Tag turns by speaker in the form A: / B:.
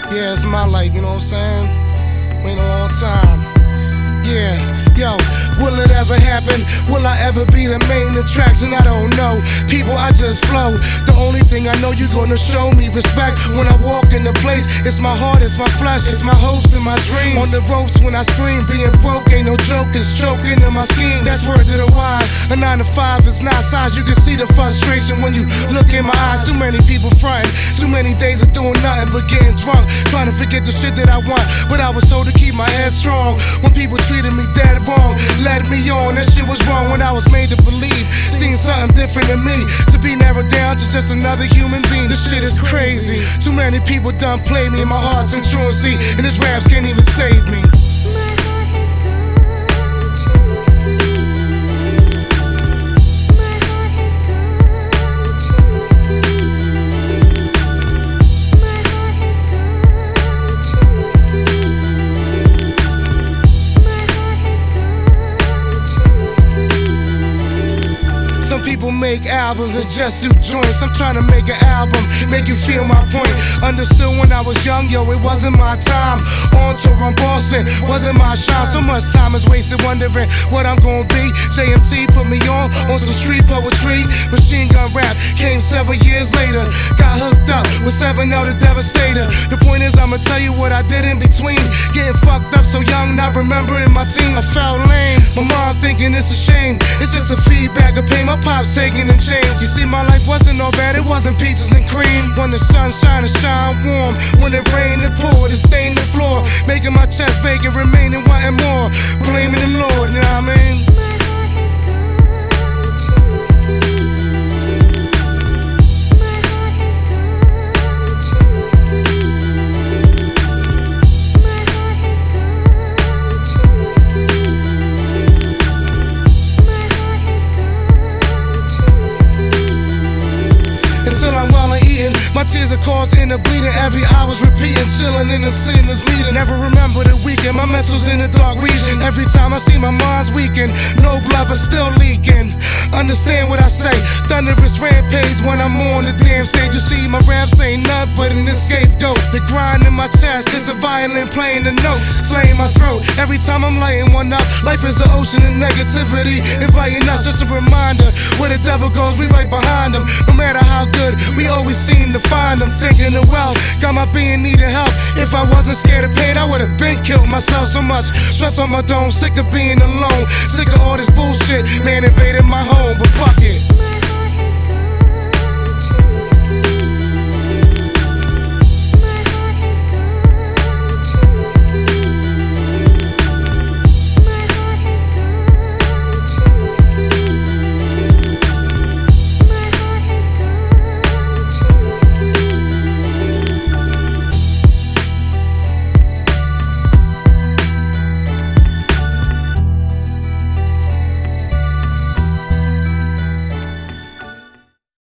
A: Yeah, it's my life, you know what I'm saying? Wait a long time. Yeah, yo, will it ever happen? Will I ever be the main attraction? I don't know. People, I just flow. The only thing I know, you're gonna show me respect when I walk in the place. It's my heart, it's my flesh, it's my hopes and my dreams. On the ropes when I scream, being broke ain't no joke. It's choking in my scheme. That's word to the wise. A 9 to 5 is not size. You can see the frustration when you look in my eyes. Too many people frontin', too many days of doing nothing but getting drunk, trying to forget the shit that I want. But I was told to keep my head strong. When people treated me dead wrong, led me on, that shit was wrong. When I was made to believe, seen something different than me, to be narrowed down to just another human being. This shit is crazy. Too many people done played me, and my heart's in truancy, and this raps can't even save me. Some people make albums and just do joints. I'm trying to make an album to make you feel my point. Understood when I was young, yo, it wasn't my time. On tour, I'm bossing, wasn't my shine. So much time is wasted wondering what I'm gonna be. JMT put me on some street poetry. Machine Gun Rap came 7 years later. Got hooked up with 7L the Devastator. The point is, I'ma tell you what I did in between. Getting fucked up so young, not remembering my team. I felt lame. My mom thinking it's a shame. It's just a feedback of pain. My pop's taking and change. You see, my life wasn't all bad, it wasn't peaches and cream. When the sun shine, it shine warm. When it rained, it poured, it stained the floor, making my chest vacant, remaining wanting more. Blaming the Lord, you know what I mean? Until I'm well and eating, my tears are caused in the bleeding. Every hour's repeating, chilling in the sinless meeting. Never remember the weekend, my mental's in the dark region. Every time I see my mind's weaken, no blood but still leaking. Understand what I say, thunderous rampage when I'm on the damn stage. You see, my raps ain't nothing but an scapegoat. The grind in my chest is a violin playing the notes, slaying my throat. Every time I'm lighting one up, life is an ocean of negativity, inviting us. Just a reminder, where the devil goes, we right behind him. No matter how good, we always seem to find them. Thinking of wealth, got my being needing help. If I wasn't scared of pain, I would've been killed myself. So much stress on my dome, sick of being alone, sick of all this bullshit. Man invaded my home, but fuck it.